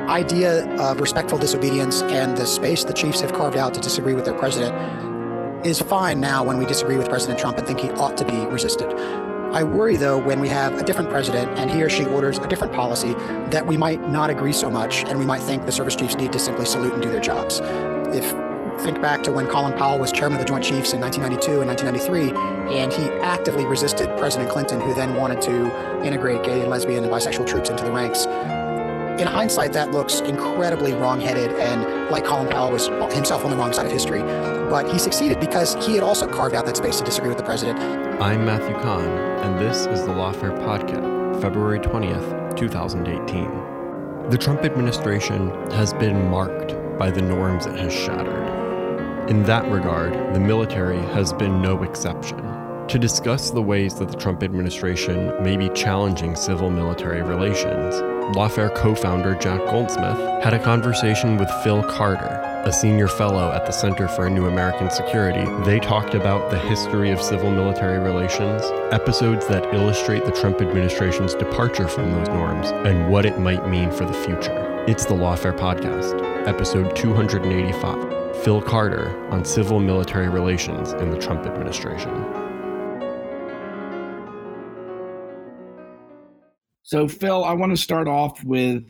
idea of respectful disobedience and the space the chiefs have carved out to disagree with their president is fine now when we disagree with President Trump and think he ought to be resisted. I worry, though, when we have a different president and he or she orders a different policy that we might not agree so much, and we might think the service chiefs need to simply salute and do their jobs. Think back to when Colin Powell was chairman of the Joint Chiefs in 1992 and 1993, and he actively resisted President Clinton, who then wanted to integrate gay and lesbian and bisexual troops into the ranks. In hindsight, that looks incredibly wrong-headed and like Colin Powell was himself on the wrong side of history. But he succeeded because he had also carved out that space to disagree with the president. I'm Matthew Kahn, and this is the Lawfare Podcast, February 20th, 2018. The Trump administration has been marked by the norms it has shattered. In that regard, the military has been no exception. To discuss the ways that the Trump administration may be challenging civil-military relations, Lawfare co-founder Jack Goldsmith had a conversation with Phil Carter, a senior fellow at the Center for a New American Security. They talked about the history of civil-military relations, episodes that illustrate the Trump administration's departure from those norms, and what it might mean for the future. It's the Lawfare Podcast, episode 285. Phil Carter on civil-military relations in the Trump administration. So, Phil, I want to start off with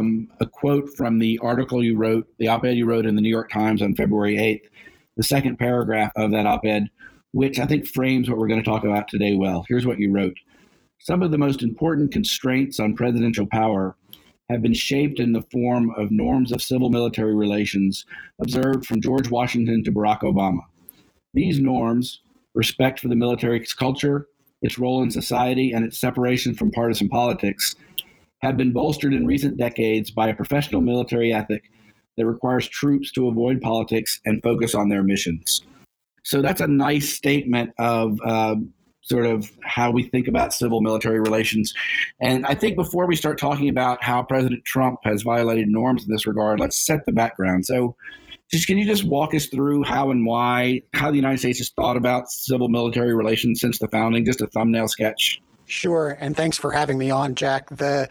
a quote from the article you wrote, the op-ed you wrote in the New York Times on February 8th, the second paragraph of that op-ed, which I think frames what we're going to talk about today well. Here's what you wrote. Some of the most important constraints on presidential power have been shaped in the form of norms of civil-military relations observed from George Washington to Barack Obama. These norms, respect for the military's culture, its role in society, and its separation from partisan politics, have been bolstered in recent decades by a professional military ethic that requires troops to avoid politics and focus on their missions. So that's a nice statement of sort of how we think about civil-military relations. And I think before we start talking about how President Trump has violated norms in this regard, let's set the background. So can you just walk us through how and why, how the United States has thought about civil-military relations since the founding, just a thumbnail sketch? Sure, and thanks for having me on, Jack. The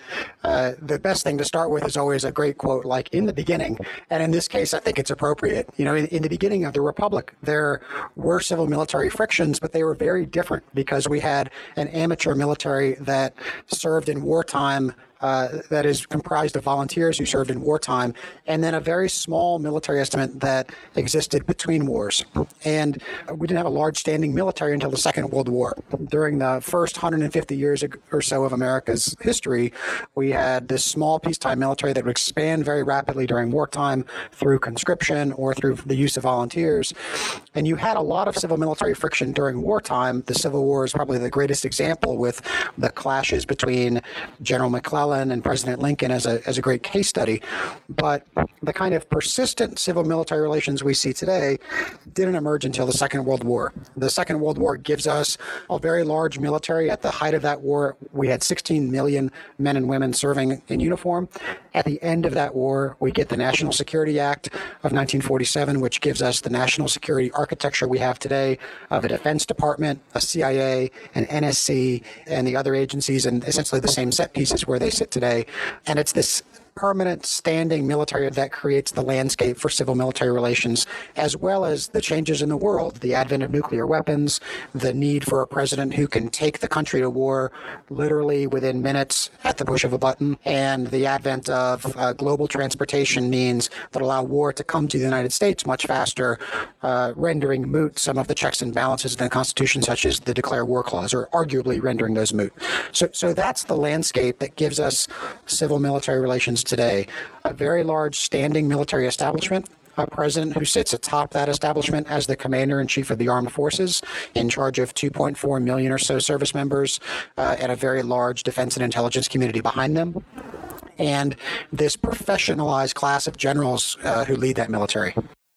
best thing to start with is always a great quote, like in the beginning, and in this case, I think it's appropriate. You know, in the beginning of the Republic, there were civil-military frictions, but they were very different because we had an amateur military that served in wartime, that is comprised of volunteers who served in wartime, and then a very small military estimate that existed between wars. And we didn't have a large standing military until the Second World War. During the first 150 years or so of America's history, we had this small peacetime military that would expand very rapidly during wartime through conscription or through the use of volunteers. And you had a lot of civil military friction during wartime. The Civil War is probably the greatest example, with the clashes between General McClellan and President Lincoln as a great case study. But the kind of persistent civil military relations we see today didn't emerge until the Second World War. The Second World War gives us a very large military. At the height of that war, we had 16 million men and women serving in uniform. At the end of that war, we get the National Security Act of 1947, which gives us the national security architecture we have today of a Defense Department, a CIA, an NSC, and the other agencies, and essentially the same set pieces where they sit today. And it's this permanent standing military that creates the landscape for civil military relations, as well as the changes in the world, the advent of nuclear weapons, the need for a president who can take the country to war literally within minutes at the push of a button, and the advent of global transportation means that allow war to come to the United States much faster, rendering moot some of the checks and balances in the Constitution, such as the Declare War Clause, or arguably rendering those moot. So that's the landscape that gives us civil military relations today. A very large standing military establishment, a president who sits atop that establishment as the commander-in-chief of the armed forces, in charge of 2.4 million or so service members, and a very large defense and intelligence community behind them, and this professionalized class of generals who lead that military.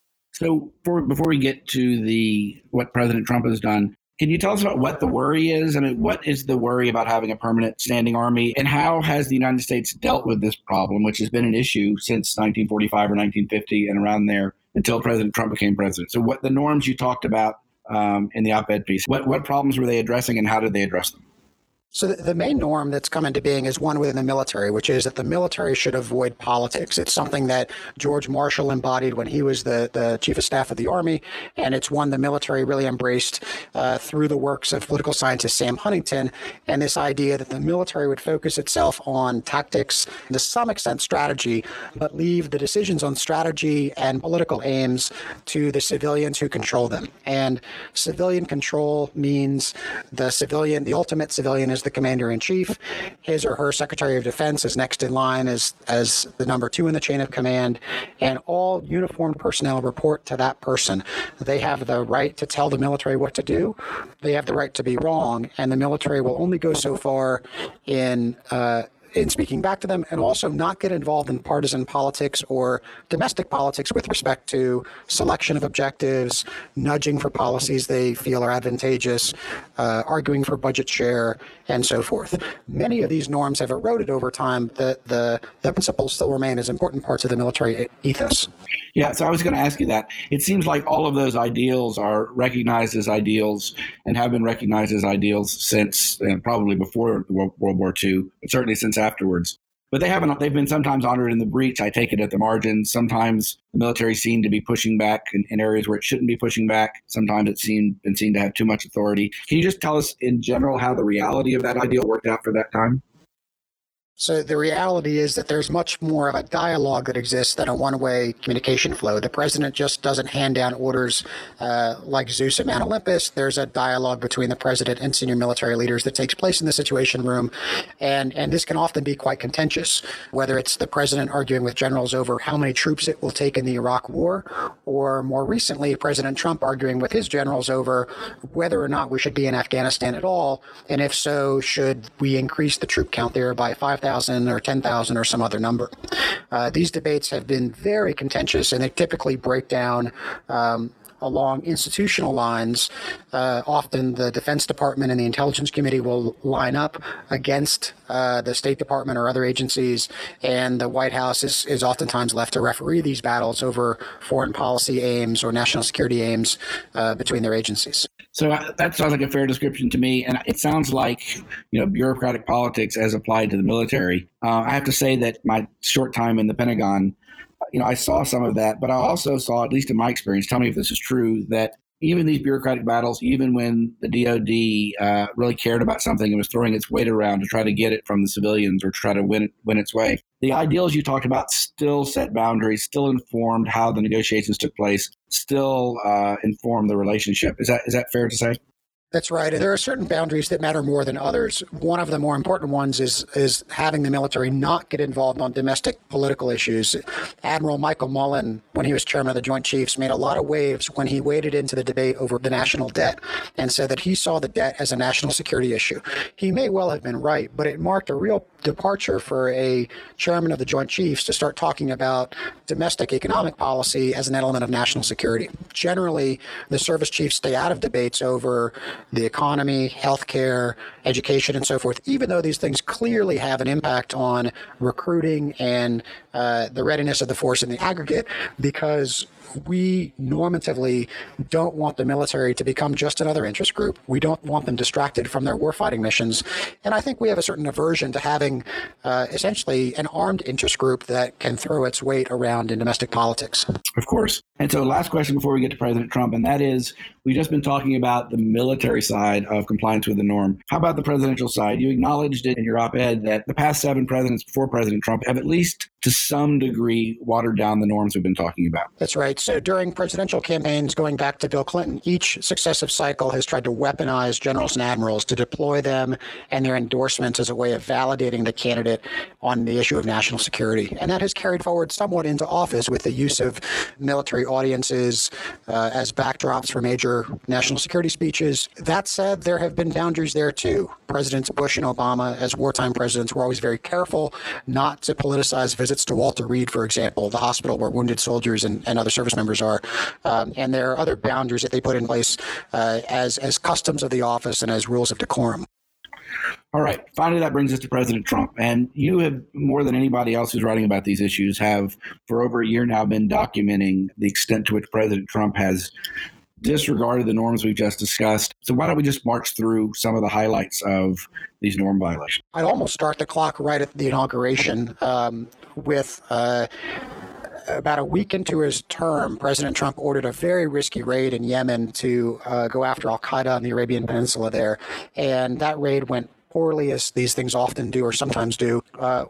So before we get to what President Trump has done, can you tell us about what the worry is? I mean, what is the worry about having a permanent standing army, and how has the United States dealt with this problem, which has been an issue since 1945 or 1950 and around there until President Trump became president? So what the norms you talked about in the op-ed piece, what problems were they addressing, and how did they address them? So the main norm that's come into being is one within the military, which is that the military should avoid politics. It's something that George Marshall embodied when he was the chief of staff of the Army, and it's one the military really embraced through the works of political scientist Sam Huntington, and this idea that the military would focus itself on tactics, to some extent strategy, but leave the decisions on strategy and political aims to the civilians who control them. And civilian control means the ultimate civilian is the commander-in-chief. His or her secretary of defense is next in line as the number 2 in the chain of command, and all uniformed personnel report to that person. They have the right to tell the military what to do. They have the right to be wrong, and the military will only go so far in speaking back to them, and also not get involved in partisan politics or domestic politics with respect to selection of objectives, nudging for policies they feel are advantageous, arguing for budget share, and so forth. Many of these norms have eroded over time. The principles still remain as important parts of the military ethos. Yeah, so I was going to ask you that. It seems like all of those ideals are recognized as ideals and have been recognized as ideals since probably before World War II, but certainly since afterwards. But they've been sometimes honored in the breach. I take it at the margins. Sometimes the military seemed to be pushing back in areas where it shouldn't be pushing back. Sometimes it's been seen to have too much authority. Can you just tell us in general how the reality of that ideal worked out for that time? So the reality is that there's much more of a dialogue that exists than a one-way communication flow. The president just doesn't hand down orders like Zeus at Mount Olympus. There's a dialogue between the president and senior military leaders that takes place in the Situation Room, and this can often be quite contentious, whether it's the president arguing with generals over how many troops it will take in the Iraq War, or more recently, President Trump arguing with his generals over whether or not we should be in Afghanistan at all, and if so, should we increase the troop count there by 5,000 or 10,000 or some other number. These debates have been very contentious, and they typically break down along institutional lines. Often the Defense Department and the Intelligence Committee will line up against the State Department or other agencies, and the White House is oftentimes left to referee these battles over foreign policy aims or national security aims between their agencies. So that sounds like a fair description to me, and it sounds like bureaucratic politics as applied to the military. I have to say that my short time in the Pentagon, I saw some of that, but I also saw, at least in my experience, tell me if this is true, that even these bureaucratic battles, even when the DOD really cared about something and was throwing its weight around to try to get it from the civilians or to try to win its way, the ideals you talked about still set boundaries, still informed how the negotiations took place, still informed the relationship. Is that fair to say? That's right. There are certain boundaries that matter more than others. One of the more important ones is having the military not get involved on domestic political issues. Admiral Michael Mullen, when he was chairman of the Joint Chiefs, made a lot of waves when he waded into the debate over the national debt and said that he saw the debt as a national security issue. He may well have been right, but it marked a real departure for a chairman of the Joint Chiefs to start talking about domestic economic policy as an element of national security. Generally, the service chiefs stay out of debates over the economy, healthcare, education, and so forth, even though these things clearly have an impact on recruiting and the readiness of the force in the aggregate, because we normatively don't want the military to become just another interest group. We don't want them distracted from their warfighting missions. And I think we have a certain aversion to having essentially an armed interest group that can throw its weight around in domestic politics. Of course. And so last question before we get to President Trump, and that is, we've just been talking about the military side of compliance with the norm. How about the presidential side? You acknowledged it in your op-ed that the past 7 presidents before President Trump have at least to some degree watered down the norms we've been talking about. That's right. So during presidential campaigns going back to Bill Clinton, each successive cycle has tried to weaponize generals and admirals to deploy them and their endorsements as a way of validating the candidate on the issue of national security. And that has carried forward somewhat into office with the use of military audiences as backdrops for major national security speeches. That said, there have been boundaries there too. Presidents Bush and Obama, as wartime presidents, were always very careful not to politicize visits to Walter Reed, for example, the hospital where wounded soldiers and other service members are. And there are other boundaries that they put in place as customs of the office and as rules of decorum. All right. Finally, that brings us to President Trump. And you have, more than anybody else who's writing about these issues, have for over a year now been documenting the extent to which President Trump has disregarded the norms we've just discussed. So why don't we just march through some of the highlights of these norm violations? I'd almost start the clock right at the inauguration with about a week into his term, President Trump ordered a very risky raid in Yemen to go after al-Qaeda on the Arabian Peninsula there. And that raid went poorly, as these things often do or sometimes do.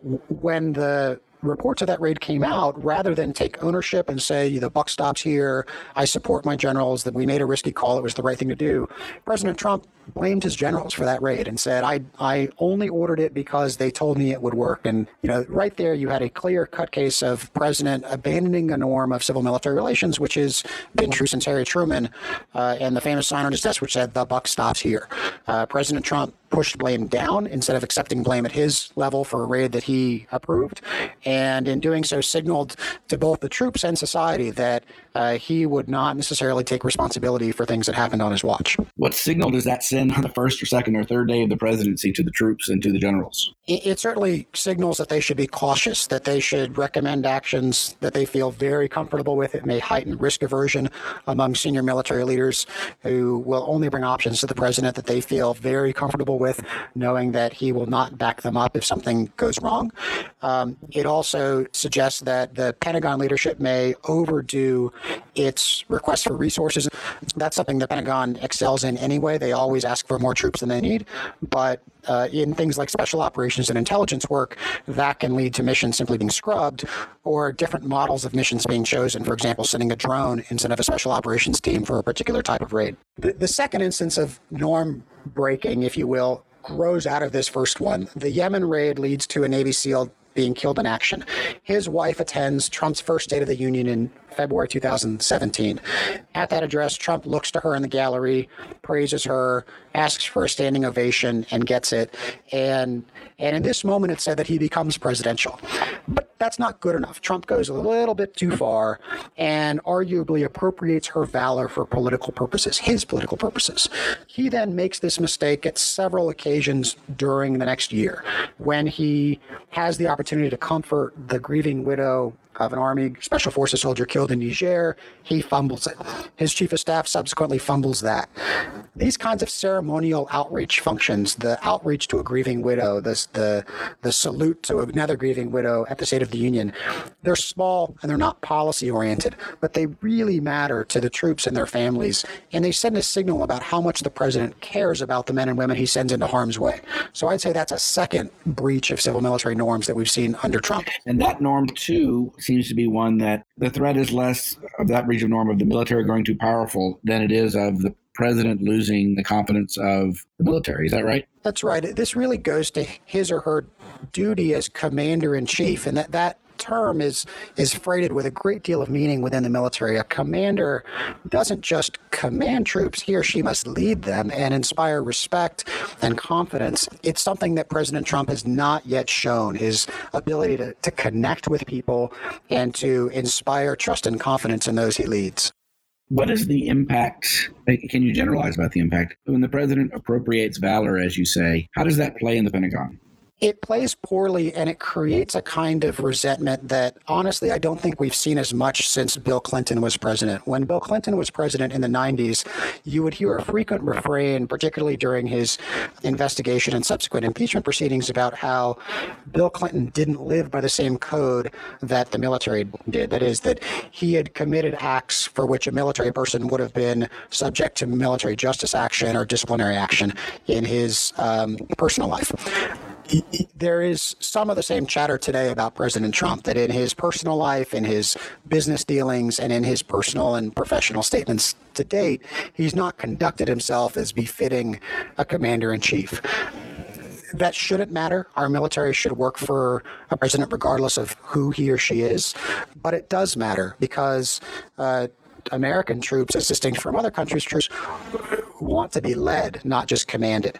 When the reports of that raid came out, rather than take ownership and say, the buck stops here, I support my generals, that we made a risky call, it was the right thing to do, President Trump blamed his generals for that raid and said, I only ordered it because they told me it would work. And, right there you had a clear-cut case of president abandoning a norm of civil-military relations, which has been true since Harry Truman, and the famous sign on his desk which said, the buck stops here. President Trump pushed blame down instead of accepting blame at his level for a raid that he approved, and in doing so signaled to both the troops and society that he would not necessarily take responsibility for things that happened on his watch. What signal does that send on the first or second or third day of the presidency to the troops and to the generals? It certainly signals that they should be cautious, that they should recommend actions that they feel very comfortable with. It may heighten risk aversion among senior military leaders who will only bring options to the president that they feel very comfortable with, knowing that he will not back them up if something goes wrong. It also suggests that the Pentagon leadership may overdo its request for resources. That's something the Pentagon excels in anyway. They always ask for more troops than they need, but in things like special operations and intelligence work, that can lead to missions simply being scrubbed or different models of missions being chosen. For example, sending a drone instead of a special operations team for a particular type of raid. The second instance of norm breaking, if you will, grows out of this first one. The Yemen raid leads to a Navy SEAL being killed in action. His wife attends Trump's first State of the Union in February 2017. At that address, Trump looks to her in the gallery, praises her, asks for a standing ovation, and gets it. And in this moment, it's said that he becomes presidential. But that's not good enough. Trump goes a little bit too far and arguably appropriates her valor for political purposes, his political purposes. He then makes this mistake at several occasions during the next year when he has the opportunity to comfort the grieving widow of an Army Special Forces soldier killed in Niger. He fumbles it. His chief of staff subsequently fumbles that. These kinds of ceremonial outreach functions, the outreach to a grieving widow, the salute to another grieving widow at the State of the Union, they're small and they're not policy oriented, but they really matter to the troops and their families, and they send a signal about how much the president cares about the men and women he sends into harm's way. So I'd say that's a second breach of civil military norms that we've seen under Trump. And that norm, too, seems to be one that the threat is less of that breach of norm of the military growing too powerful than it is of the president losing the confidence of the military. Is that right? That's right. This really goes to his or her duty as commander in chief, and that term is freighted with a great deal of meaning within the military. A commander doesn't just command troops. He or she must lead them and inspire respect and confidence. It's something that President Trump has not yet shown, his ability to connect with people and to inspire trust and confidence in those he leads. What is the impact? Can you generalize about the impact? When the president appropriates valor, as you say, how does that play in the Pentagon? It plays poorly, and it creates a kind of resentment that, honestly, I don't think we've seen as much since Bill Clinton was president. When Bill Clinton was president in the 90s, you would hear a frequent refrain, particularly during his investigation and subsequent impeachment proceedings, about how Bill Clinton didn't live by the same code that the military did. That is, that he had committed acts for which a military person would have been subject to military justice action or disciplinary action in his personal life. There is some of the same chatter today about President Trump, that in his personal life, in his business dealings, and in his personal and professional statements to date, he's not conducted himself as befitting a commander-in-chief. That shouldn't matter. Our military should work for a president regardless of who he or she is. But it does matter because American troops, as distinct from other countries' troops, want to be led, not just commanded.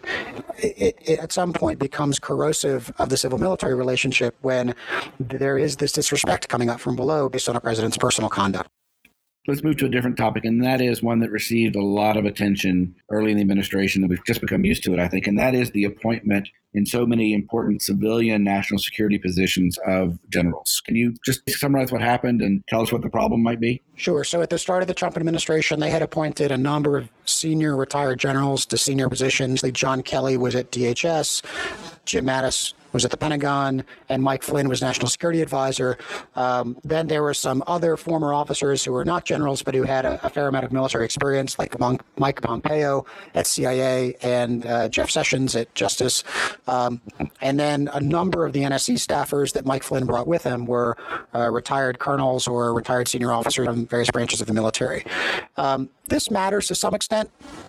It at some point becomes corrosive of the civil-military relationship when there is this disrespect coming up from below based on a president's personal conduct. Let's move to a different topic, and that is one that received a lot of attention early in the administration, and we've just become used to it, I think, and that is the appointment in so many important civilian national security positions of generals. Can you just summarize what happened and tell us what the problem might be? Sure. So at the start of the Trump administration, they had appointed a number of senior retired generals to senior positions. John Kelly was at DHS, Jim Mattis was at the Pentagon, and Mike Flynn was National Security Advisor. Then there were some other former officers who were not generals, but who had a fair amount of military experience, like Mike Pompeo at CIA and Jeff Sessions at Justice. And then a number of the NSC staffers that Mike Flynn brought with him were retired colonels or retired senior officers from various branches of the military. This matters to some extent.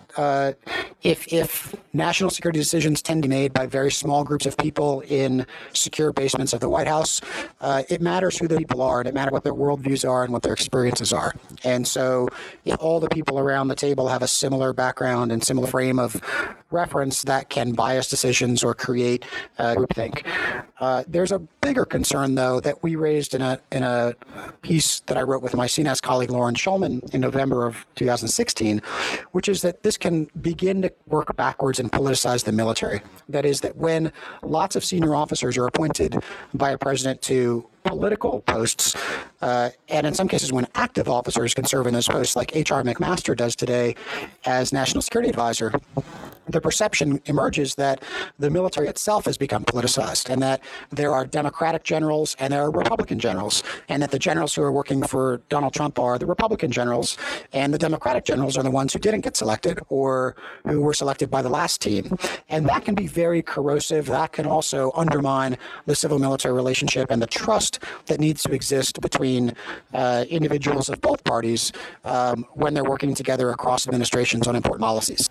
If national security decisions tend to be made by very small groups of people in secure basements of the White House, it matters who the people are, and it matters what their worldviews are and what their experiences are. And so if all the people around the table have a similar background and similar frame of reference, that can bias decisions or create groupthink. There's a bigger concern, though, that we raised in a piece that I wrote with my CNAS colleague Lauren Shulman in November of 2016, which is that this can begin to work backwards and politicize the military. That is, that when lots of senior officers are appointed by a president to political posts, and in some cases when active officers can serve in those posts, like H.R. McMaster does today as National Security Advisor, the perception emerges that the military itself has become politicized, and that there are Democratic generals and there are Republican generals, and that the generals who are working for Donald Trump are the Republican generals, and the Democratic generals are the ones who didn't get selected or who were selected by the last team. And that can be very corrosive. That can also undermine the civil-military relationship and the trust that needs to exist between individuals of both parties when they're working together across administrations on important policies.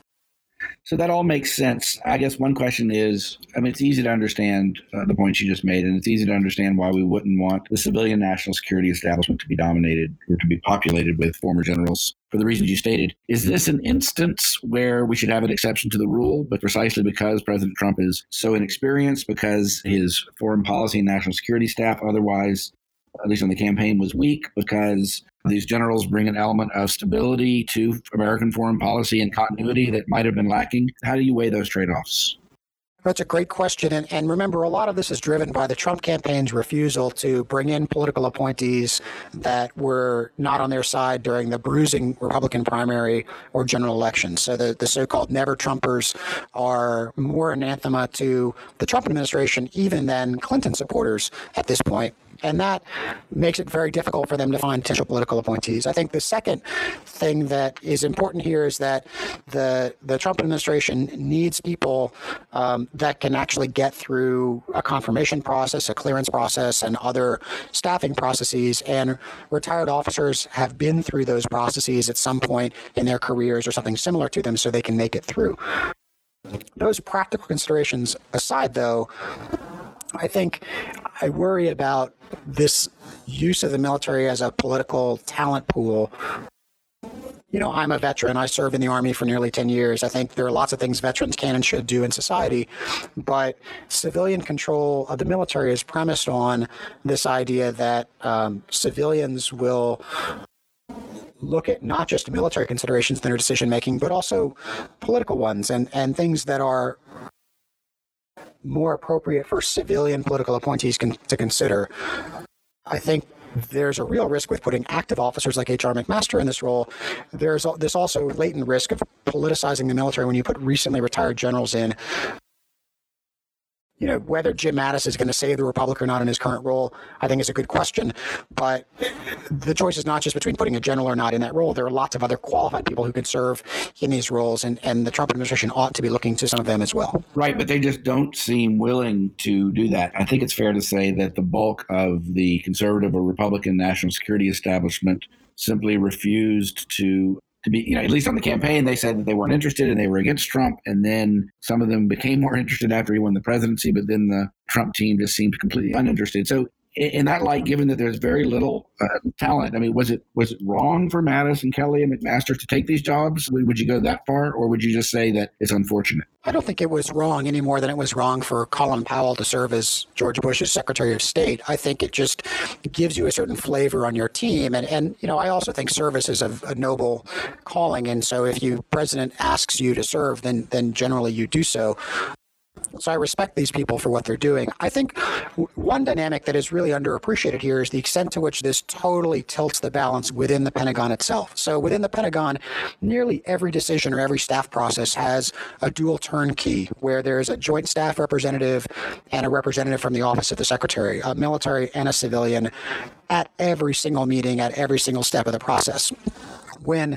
So that all makes sense. I guess one question is, it's easy to understand the points you just made, and it's easy to understand why we wouldn't want the civilian national security establishment to be dominated or to be populated with former generals for the reasons you stated. Is this an instance where we should have an exception to the rule, but precisely because President Trump is so inexperienced, because his foreign policy and national security staff otherwise, at least on the campaign, was weak, because these generals bring an element of stability to American foreign policy and continuity that might have been lacking? How do you weigh those trade-offs? That's a great question. And remember, a lot of this is driven by the Trump campaign's refusal to bring in political appointees that were not on their side during the bruising Republican primary or general election. So the so-called never-Trumpers are more anathema to the Trump administration even than Clinton supporters at this point. And that makes it very difficult for them to find potential political appointees. I think the second thing that is important here is that the Trump administration needs people that can actually get through a confirmation process, a clearance process, and other staffing processes. And retired officers have been through those processes at some point in their careers or something similar to them, so they can make it through. Those practical considerations aside, though, I think I worry about this use of the military as a political talent pool. I'm a veteran. I served in the Army for nearly 10 years. I think there are lots of things veterans can and should do in society, but civilian control of the military is premised on this idea that civilians will look at not just military considerations in their decision making, but also political ones and things that are more appropriate for civilian political appointees to consider. I think there's a real risk with putting active officers like H.R. McMaster in this role. There's this also latent risk of politicizing the military when you put recently retired generals in. Whether Jim Mattis is going to save the Republic or not in his current role, I think is a good question. But the choice is not just between putting a general or not in that role. There are lots of other qualified people who could serve in these roles, and the Trump administration ought to be looking to some of them as well. Right, but they just don't seem willing to do that. I think it's fair to say that the bulk of the conservative or Republican national security establishment simply refused to be, at least on the campaign, they said that they weren't interested and they were against Trump. And then some of them became more interested after he won the presidency, but then the Trump team just seemed completely uninterested. So in that light, given that there's very little talent, I mean, was it wrong for Mattis and Kelly and McMaster to take these jobs? Would you go that far, or would you just say that it's unfortunate? I don't think it was wrong any more than it was wrong for Colin Powell to serve as George Bush's Secretary of State. I think it just gives you a certain flavor on your team. And I also think service is a noble calling. And so if your president asks you to serve, then generally you do so. So I respect these people for what they're doing. I think one dynamic that is really underappreciated here is the extent to which this totally tilts the balance within the Pentagon itself. So within the Pentagon, nearly every decision or every staff process has a dual turnkey where there's a joint staff representative and a representative from the Office of the Secretary, a military and a civilian, at every single meeting, at every single step of the process. When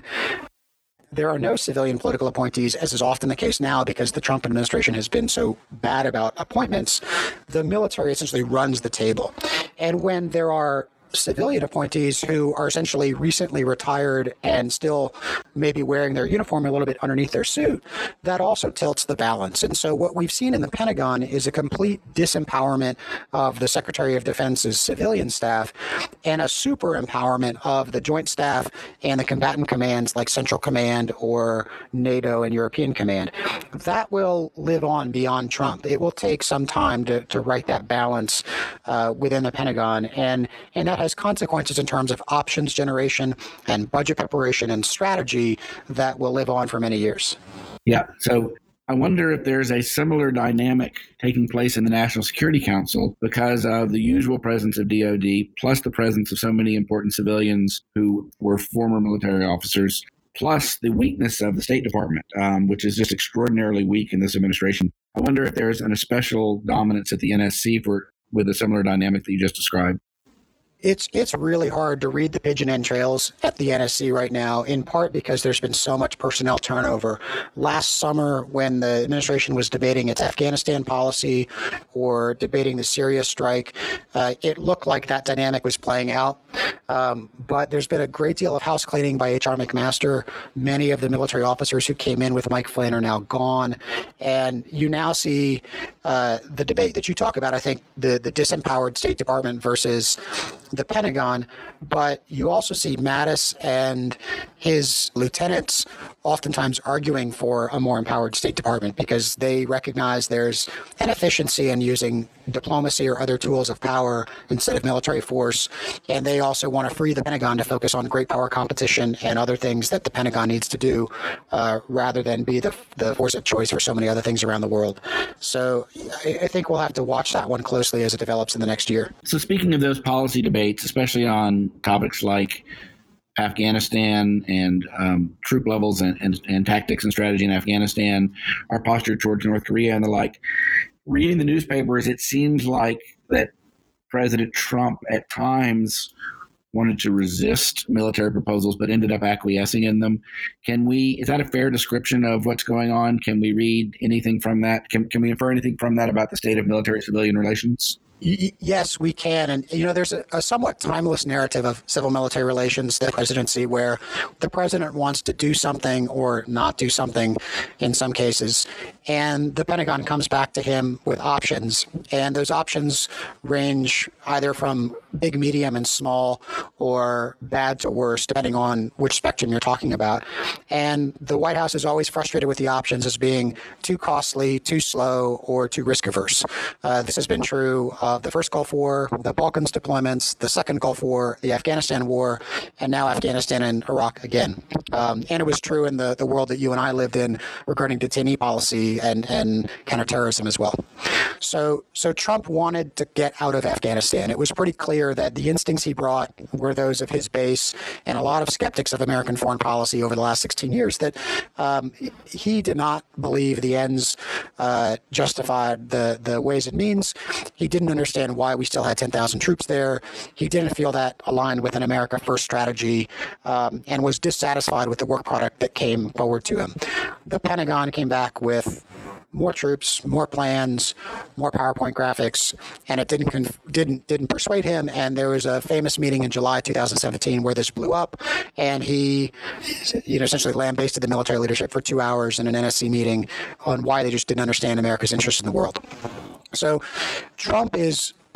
there are no civilian political appointees, as is often the case now because the Trump administration has been so bad about appointments, the military essentially runs the table. And when there are civilian appointees who are essentially recently retired and still maybe wearing their uniform a little bit underneath their suit, that also tilts the balance. And so what we've seen in the Pentagon is a complete disempowerment of the Secretary of Defense's civilian staff and a super empowerment of the joint staff and the combatant commands like Central Command or NATO and European Command. That will live on beyond Trump. It will take some time to right that balance within the Pentagon. And that has consequences in terms of options generation and budget preparation and strategy that will live on for many years. Yeah. So I wonder if there's a similar dynamic taking place in the National Security Council because of the usual presence of DOD, plus the presence of so many important civilians who were former military officers, plus the weakness of the State Department, which is just extraordinarily weak in this administration. I wonder if there's an especial dominance at the NSC with a similar dynamic that you just described. It's really hard to read the pigeon entrails at the NSC right now, in part because there's been so much personnel turnover. Last summer, when the administration was debating its Afghanistan policy or debating the Syria strike, it looked like that dynamic was playing out. But there's been a great deal of house cleaning by H.R. McMaster. Many of the military officers who came in with Mike Flynn are now gone. And you now see the debate that you talk about, I think, the disempowered State Department versus the Pentagon, but you also see Mattis and his lieutenants oftentimes arguing for a more empowered State Department because they recognize there's an efficiency in using diplomacy or other tools of power instead of military force. And they also want to free the Pentagon to focus on great power competition and other things that the Pentagon needs to do rather than be the force of choice for so many other things around the world. So I think we'll have to watch that one closely as it develops in the next year. So speaking of those policy debates, especially on topics like Afghanistan and troop levels and tactics and strategy in Afghanistan, our posture towards North Korea and the like, reading the newspapers, it seems like that President Trump at times wanted to resist military proposals but ended up acquiescing in them. Is that a fair description of what's going on? Can we read anything from that? Can we infer anything from that about the state of military-civilian relations? Yes, we can. And, there's a somewhat timeless narrative of civil-military relations, the presidency, where the president wants to do something or not do something in some cases. And the Pentagon comes back to him with options. And those options range either from big, medium, and small, or bad to worse, depending on which spectrum you're talking about. And the White House is always frustrated with the options as being too costly, too slow, or too risk-averse. This has been true of the first Gulf War, the Balkans deployments, the second Gulf War, the Afghanistan War, and now Afghanistan and Iraq again. And it was true in the world that you and I lived in regarding detainee policy and counterterrorism as well. So Trump wanted to get out of Afghanistan. It was pretty clear that the instincts he brought were those of his base and a lot of skeptics of American foreign policy over the last 16 years, that he did not believe the ends justified the ways and means. He didn't understand why we still had 10,000 troops there. He didn't feel that aligned with an America First strategy and was dissatisfied with the work product that came forward to him. The Pentagon came back with more troops, more plans, more PowerPoint graphics, and it didn't persuade him. And there was a famous meeting in July 2017 where this blew up, and he, essentially lambasted the military leadership for 2 hours in an NSC meeting on why they just didn't understand America's interest in the world. So Trump is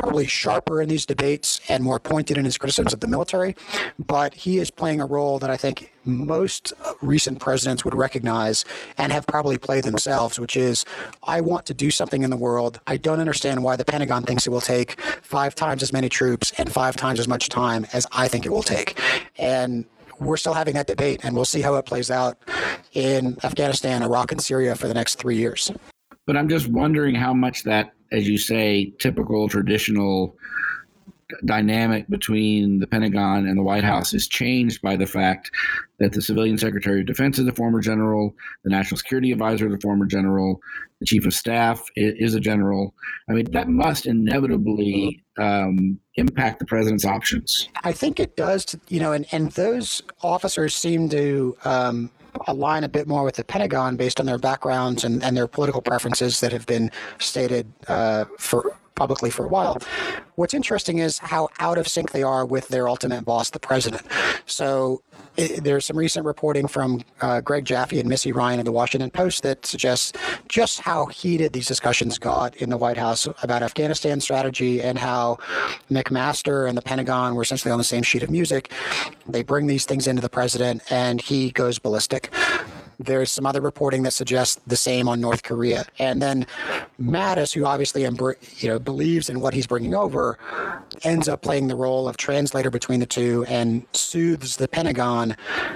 probably sharper in these debates and more pointed in his criticisms of the military, but he is playing a role that I think most recent presidents would recognize and have probably played themselves, which is, I want to do something in the world. I don't understand why the Pentagon thinks it will take 5 times as many troops and 5 times as much time as I think it will take. And we're still having that debate, and we'll see how it plays out in Afghanistan, Iraq, and Syria for the next 3 years. But I'm just wondering how much that, as you say, typical traditional dynamic between the Pentagon and the White House is changed by the fact that the civilian Secretary of Defense is a former general, the National Security Advisor is a former general, the Chief of Staff is a general. I mean, that must inevitably impact the president's options. I think it does, and those officers seem to align a bit more with the Pentagon based on their backgrounds and their political preferences that have been stated publicly for a while. What's interesting is how out of sync they are with their ultimate boss, the president. So there's some recent reporting from Greg Jaffe and Missy Ryan of the Washington Post that suggests just how heated these discussions got in the White House about Afghanistan strategy, and how McMaster and the Pentagon were essentially on the same sheet of music. They bring these things into the president and he goes ballistic. There's some other reporting that suggests the same on North Korea. And then Mattis, who obviously believes in what he's bringing over, ends up playing the role of translator between the two and soothes the Pentagon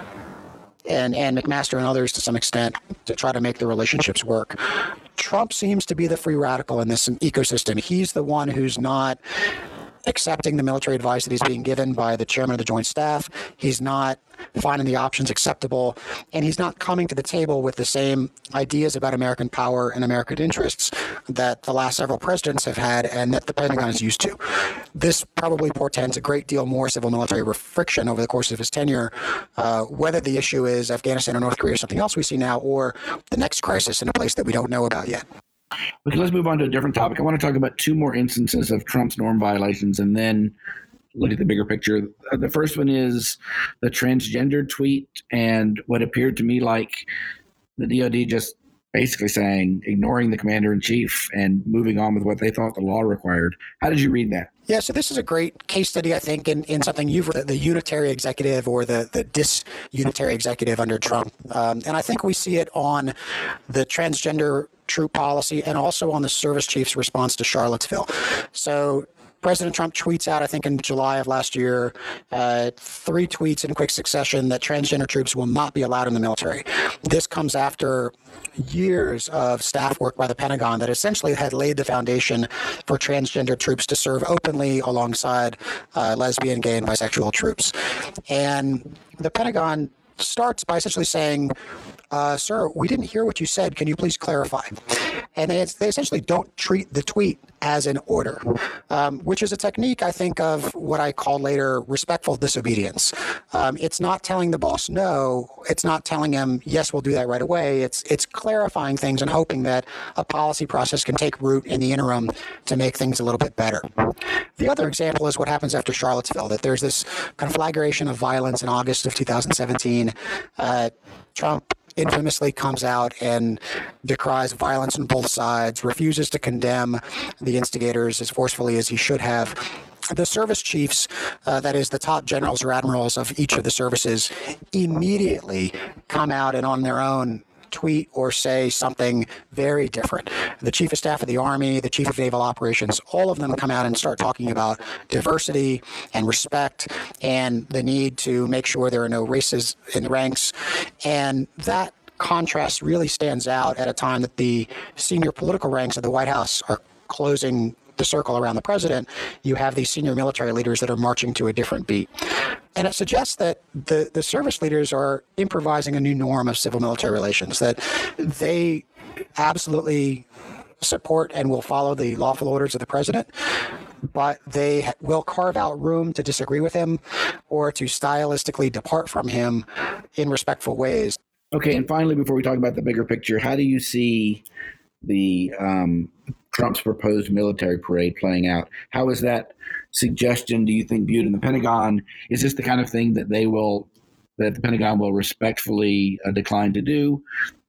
and McMaster and others to some extent to try to make the relationships work. Trump seems to be the free radical in this ecosystem. He's the one who's not accepting the military advice that he's being given by the chairman of the Joint Staff. He's not finding the options acceptable, and he's not coming to the table with the same ideas about American power and American interests that the last several presidents have had and that the Pentagon is used to. This probably portends a great deal more civil-military friction over the course of his tenure, whether the issue is Afghanistan or North Korea or something else we see now, or the next crisis in a place that we don't know about yet. Okay, let's move on to a different topic. I want to talk about 2 more instances of Trump's norm violations and then look at the bigger picture. The first one is the transgender tweet and what appeared to me like the DOD just basically saying, ignoring the commander-in-chief and moving on with what they thought the law required. How did you read that? Yeah, so this is a great case study, I think, in something you've read, the unitary executive or the disunitary executive under Trump. And I think we see it on the transgender troop policy and also on the service chief's response to Charlottesville. So President Trump tweets out, I think in July of last year, 3 tweets in quick succession that transgender troops will not be allowed in the military. This comes after years of staff work by the Pentagon that essentially had laid the foundation for transgender troops to serve openly alongside lesbian, gay, and bisexual troops. And the Pentagon starts by essentially saying, sir, we didn't hear what you said. Can you please clarify? And they essentially don't treat the tweet as an order, which is a technique, I think, of what I call later respectful disobedience. It's not telling the boss no. It's not telling him, yes, we'll do that right away. It's clarifying things and hoping that a policy process can take root in the interim to make things a little bit better. The other example is what happens after Charlottesville, that there's this conflagration of violence in August of 2017. Trump infamously comes out and decries violence on both sides, refuses to condemn the instigators as forcefully as he should have. The service chiefs, that is the top generals or admirals of each of the services, immediately come out and on their own tweet or say something very different. The Chief of Staff of the Army, the Chief of Naval Operations, all of them come out and start talking about diversity and respect and the need to make sure there are no races in the ranks. And that contrast really stands out at a time that the senior political ranks of the White House are closing the circle around the president. You have these senior military leaders that are marching to a different beat. And it suggests that the service leaders are improvising a new norm of civil-military relations, that they absolutely support and will follow the lawful orders of the president, but they will carve out room to disagree with him or to stylistically depart from him in respectful ways. Okay, and finally, before we talk about the bigger picture, how do you see the Trump's proposed military parade playing out? How is that suggestion, do you think, viewed in the Pentagon? Is this the kind of thing that the Pentagon will respectfully decline to do?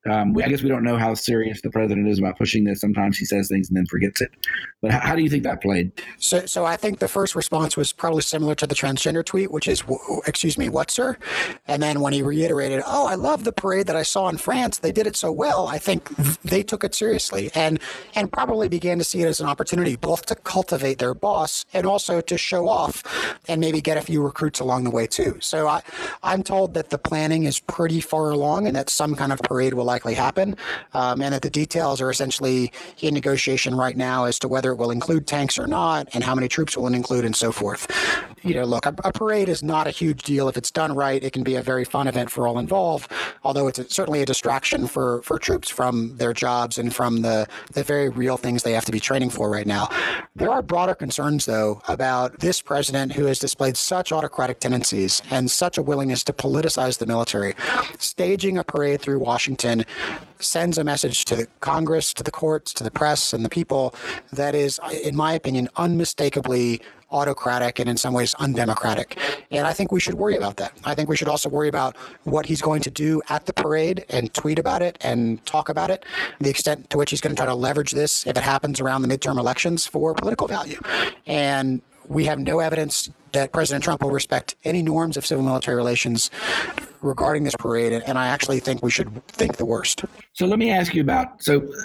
I guess we don't know how serious the president is about pushing this. Sometimes he says things and then forgets it. But how do you think that played? So I think the first response was probably similar to the transgender tweet, which is, excuse me, what, sir? And then when he reiterated, oh, I love the parade that I saw in France. They did it so well. I think they took it seriously and probably began to see it as an opportunity both to cultivate their boss and also to show off and maybe get a few recruits along the way too. So I'm told that the planning is pretty far along and that some kind of parade will likely happen, and that the details are essentially in negotiation right now as to whether it will include tanks or not and how many troops will it include and so forth. Look, a parade is not a huge deal. If it's done right, it can be a very fun event for all involved, although it's certainly a distraction for troops from their jobs and from the very real things they have to be training for right now. There are broader concerns, though, about this president who has displayed such autocratic tendencies and such a willingness to politicize the military. Staging a parade through Washington sends a message to the Congress, to the courts, to the press, and the people that is, in my opinion, unmistakably autocratic and in some ways undemocratic. And I think we should worry about that. I think we should also worry about what he's going to do at the parade and tweet about it and talk about it, the extent to which he's going to try to leverage this if it happens around the midterm elections for political value. And we have no evidence that President Trump will respect any norms of civil-military relations regarding this parade, and I actually think we should think the worst. So let me ask you about,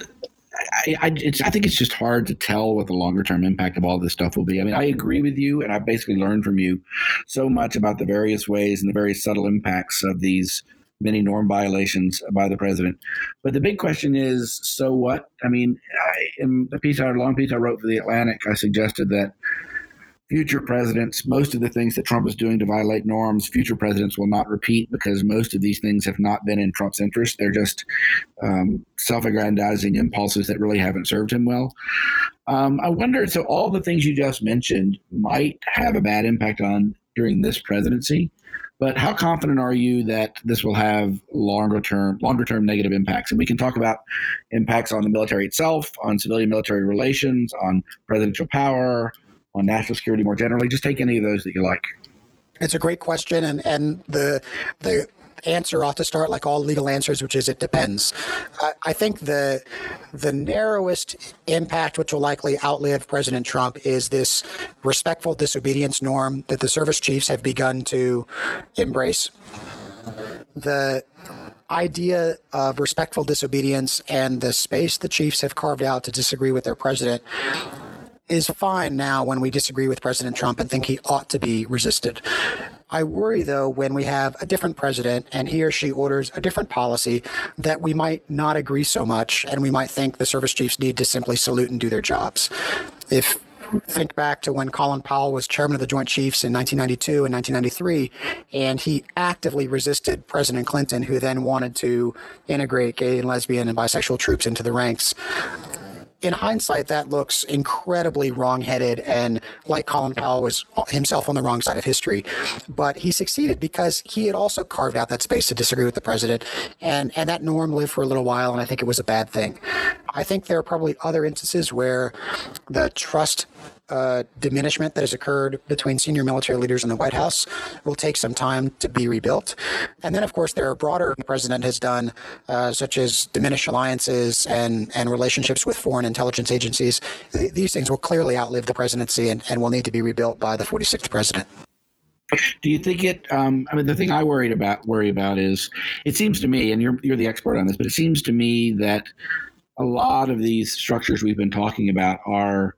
I think it's just hard to tell what the longer-term impact of all this stuff will be. I mean, I agree with you, and I basically learned from you so much about the various ways and the various subtle impacts of these many norm violations by the president. But the big question is, so what? I mean, in a long piece I wrote for The Atlantic, I suggested that future presidents, most of the things that Trump is doing to violate norms, future presidents will not repeat because most of these things have not been in Trump's interest. They're just self-aggrandizing impulses that really haven't served him well. I wonder, so all the things you just mentioned might have a bad impact on during this presidency, but how confident are you that this will have longer term negative impacts? And we can talk about impacts on the military itself, on civilian-military relations, on presidential power, on national security more generally. Just take any of those that you like. It's a great question, and the answer ought to start like all legal answers, which is it depends. I think the narrowest impact, which will likely outlive President Trump, is this respectful disobedience norm that the service chiefs have begun to embrace. The idea of respectful disobedience and the space the chiefs have carved out to disagree with their president is fine now when we disagree with President Trump and think he ought to be resisted. I worry, though, when we have a different president and he or she orders a different policy that we might not agree so much and we might think the service chiefs need to simply salute and do their jobs. Think back to when Colin Powell was chairman of the Joint Chiefs in 1992 and 1993, and he actively resisted President Clinton, who then wanted to integrate gay and lesbian and bisexual troops into the ranks. In hindsight, that looks incredibly wrong-headed and like Colin Powell was himself on the wrong side of history. But he succeeded because he had also carved out that space to disagree with the president, and that norm lived for a little while, and I think it was a bad thing. I think there are probably other instances where the trust diminishment that has occurred between senior military leaders in the White House will take some time to be rebuilt. And then, of course, there are broader the president has done, such as diminish alliances and relationships with foreign intelligence agencies. These things will clearly outlive the presidency and will need to be rebuilt by the 46th president. Do you think it? I mean, the thing I worry about is it seems to me, and you're the expert on this, but it seems to me that a lot of these structures we've been talking about are,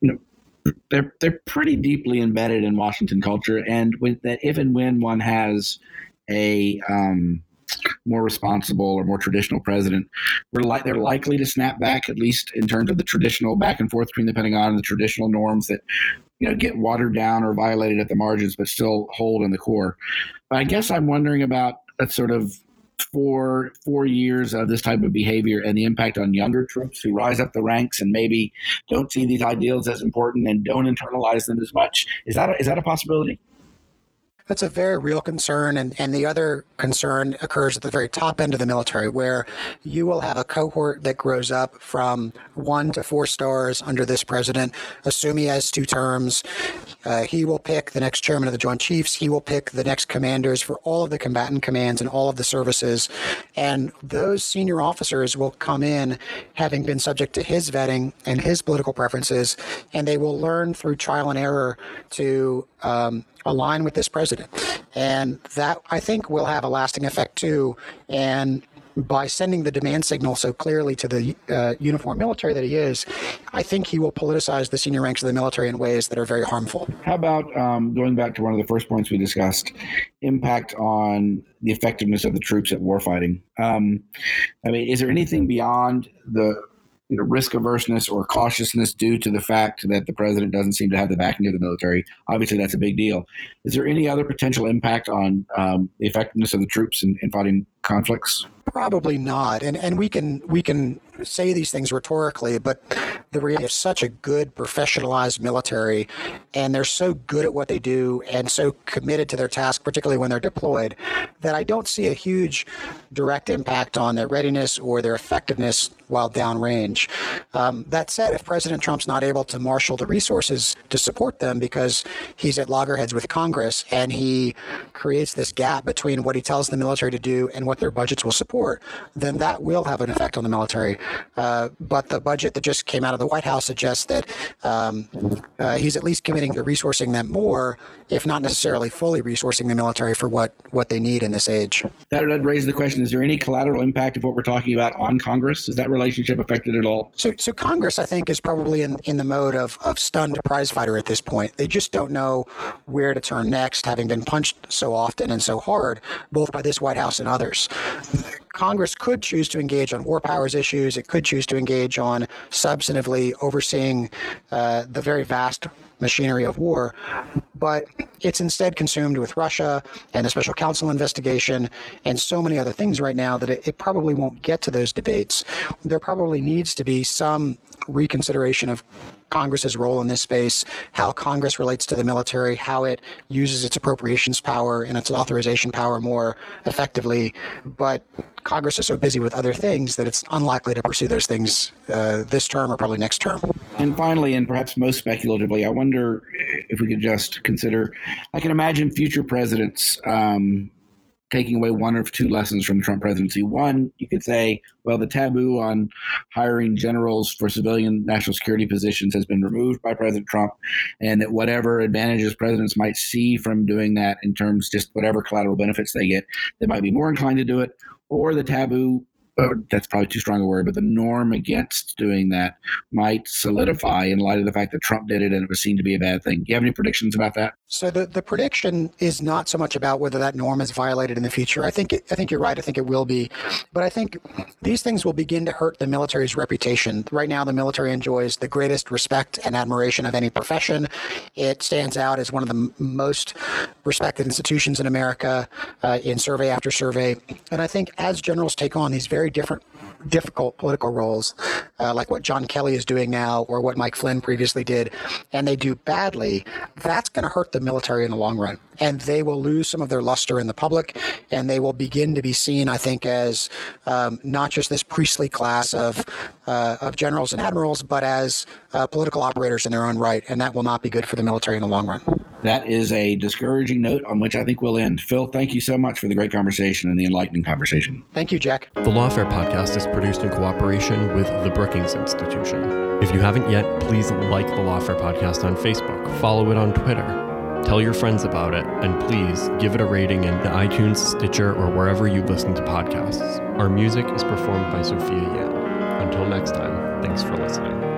they're pretty deeply embedded in Washington culture, and if and when one has a more responsible or more traditional president, they're likely to snap back, at least in terms of the traditional back and forth between the Pentagon and the traditional norms that get watered down or violated at the margins, but still hold in the core. But I guess I'm wondering about that sort of 4 years of this type of behavior and the impact on younger troops who rise up the ranks and maybe don't see these ideals as important and don't internalize them as much. Is that a possibility? That's a very real concern. And the other concern occurs at the very top end of the military, where you will have a cohort that grows up from 1 to 4 stars under this president. Assume he has 2 terms. He will pick the next chairman of the Joint Chiefs. He will pick the next commanders for all of the combatant commands and all of the services. And those senior officers will come in having been subject to his vetting and his political preferences, and they will learn through trial and error to align with this president. And that, I think, will have a lasting effect too. And by sending the demand signal so clearly to the uniformed military that he is, I think he will politicize the senior ranks of the military in ways that are very harmful. How about going back to one of the first points we discussed, impact on the effectiveness of the troops at warfighting? Is there anything beyond the risk averseness or cautiousness due to the fact that the president doesn't seem to have the backing of the military? Obviously, that's a big deal. Is there any other potential impact on the effectiveness of the troops in fighting conflicts? Probably not. And we can say these things rhetorically, but the reality is such a good professionalized military, and they're so good at what they do and so committed to their task, particularly when they're deployed, that I don't see a huge direct impact on their readiness or their effectiveness while downrange. That said, if President Trump's not able to marshal the resources to support them because he's at loggerheads with Congress and he creates this gap between what he tells the military to do and what their budgets will support, then that will have an effect on the military. But the budget that just came out of the White House suggests that he's at least committing to resourcing them more, if not necessarily fully resourcing the military for what they need in this age. That raises the question, is there any collateral impact of what we're talking about on Congress? Is that relationship affected at all? So Congress, I think, is probably in the mode of stunned prize fighter at this point. They just don't know where to turn next, having been punched so often and so hard, both by this White House and others. Congress could choose to engage on war powers issues. It could choose to engage on substantively overseeing the very vast machinery of war, but it's instead consumed with Russia and the special counsel investigation and so many other things right now that it probably won't get to those debates. There probably needs to be some reconsideration of Congress's role in this space, how Congress relates to the military, how it uses its appropriations power and its authorization power more effectively. But Congress is so busy with other things that it's unlikely to pursue those things this term or probably next term. And finally, and perhaps most speculatively, I wonder if we could just consider, I can imagine future presidents taking away one or two lessons from the Trump presidency. One, you could say, well, the taboo on hiring generals for civilian national security positions has been removed by President Trump, and that whatever advantages presidents might see from doing that in terms just whatever collateral benefits they get, they might be more inclined to do it, or the taboo, that's probably too strong a word, but the norm against doing that might solidify in light of the fact that Trump did it and it was seen to be a bad thing. Do you have any predictions about that? So the prediction is not so much about whether that norm is violated in the future. I think you're right. I think it will be. But I think these things will begin to hurt the military's reputation. Right now, the military enjoys the greatest respect and admiration of any profession. It stands out as one of the most respected institutions in America in survey after survey. And I think as generals take on these very difficult political roles, like what John Kelly is doing now or what Mike Flynn previously did, and they do badly, that's going to hurt the military in the long run. And they will lose some of their luster in the public, and they will begin to be seen, I think, as not just this priestly class of generals and admirals, but as political operators in their own right. And that will not be good for the military in the long run. That is a discouraging note on which I think we'll end. Phil, thank you so much for the great conversation and the enlightening conversation. Thank you, Jack. The Lawfare podcast is produced in cooperation with the Brookings Institution. If you haven't yet, please like the Lawfare podcast on Facebook, follow it on Twitter, tell your friends about it, and please give it a rating in iTunes, Stitcher, or wherever you listen to podcasts. Our music is performed by Sophia Yan. Until next time, thanks for listening.